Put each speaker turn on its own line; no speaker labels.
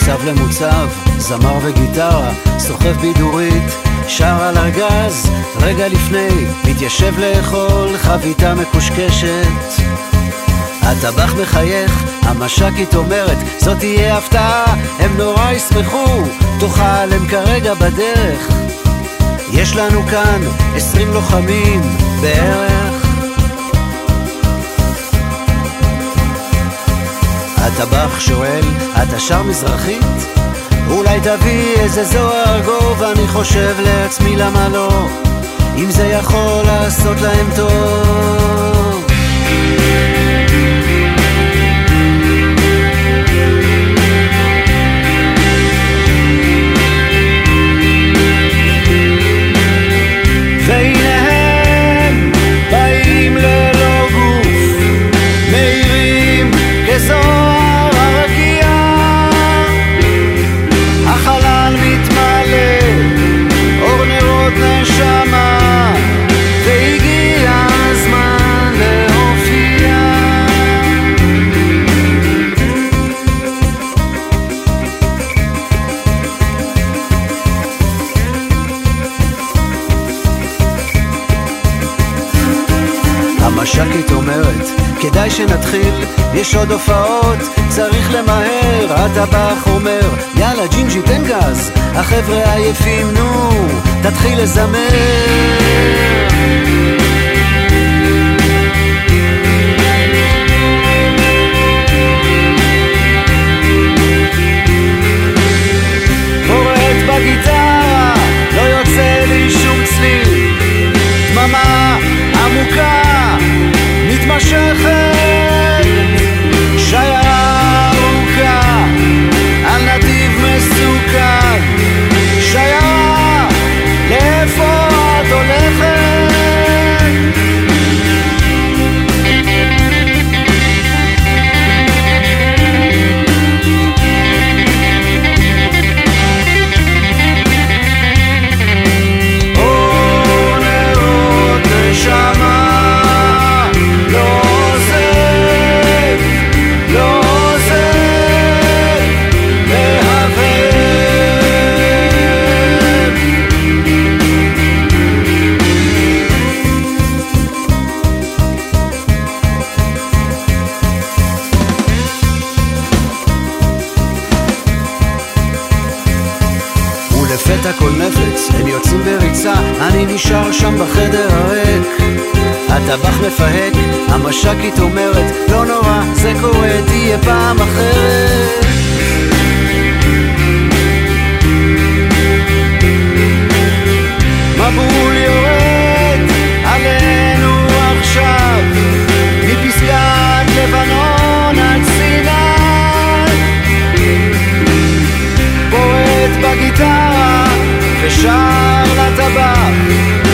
מוצב למוצב, זמר וגיטרה, סוחב בידורית, שר על ארגז, רגע לפני מתיישב לאכול חביתה מקושקשת. הטבח מחייך, המשקית אומרת זאת תהיה הפתעה, הם נורא ישמחו, תאכל הם כרגע בדרך. יש לנו כאן 20 לוחמים בערך. הטבח שואל, אתה שר מזרחית? אולי תביא איזה זוהר גוב, אני חושב לעצמי למה לא, אם זה יכול לעשות להם טוב. והנה הם באים ללא גוף, מהירים כזוהר הרקיע, החלל מתמלא אור נרות נשמה, והגיע הזמן להופיע. המשקית אומרת, כדאי שנתחיל, יש עוד הופעות, צריך למהר. הטבח אומר, יאללה ג'ינג'י תן גז, החבר'ה עייפים, נו, תתחיל לזמר. קוראת בגיטרה, לא יוצא לי שום צליל, דממה עמוקה מתמשכת, שיירה ארוכה על נתיב מסוכן. שיירה, לאיפה את הולכת? אור נרות נשמה, לפתע כל נפץ, הם יוצאים בריצה, אני נשאר שם בחדר הריק. הטבח מפהק, המשקית אומרת, לא נורא, זה קורה, תהיה פעם אחרת. מבול יורד עלינו עכשיו, מפסגת לבנון עד סיני, פורט בגיטרה ושר לטבח,